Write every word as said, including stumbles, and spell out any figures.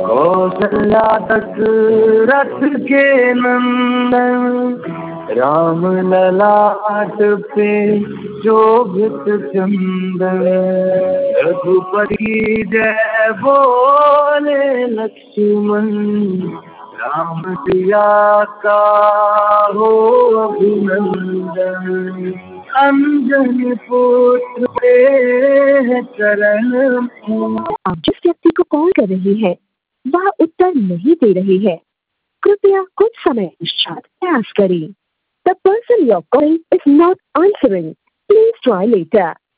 कौशल्या दशरथ के नंदन, राम ललाट पे शोभित चंदन। रघुपति जय बोले लक्ष्मण, राम सिया का हो अभिनंदन। अंजनी पुत्र पे है चरण। आप जिस व्यक्ति को कॉल कर रही है वह उत्तर नहीं दे रही है, कृपया कुछ समय पश्चात प्रयास करें। The person you're calling is not answering. Please try later.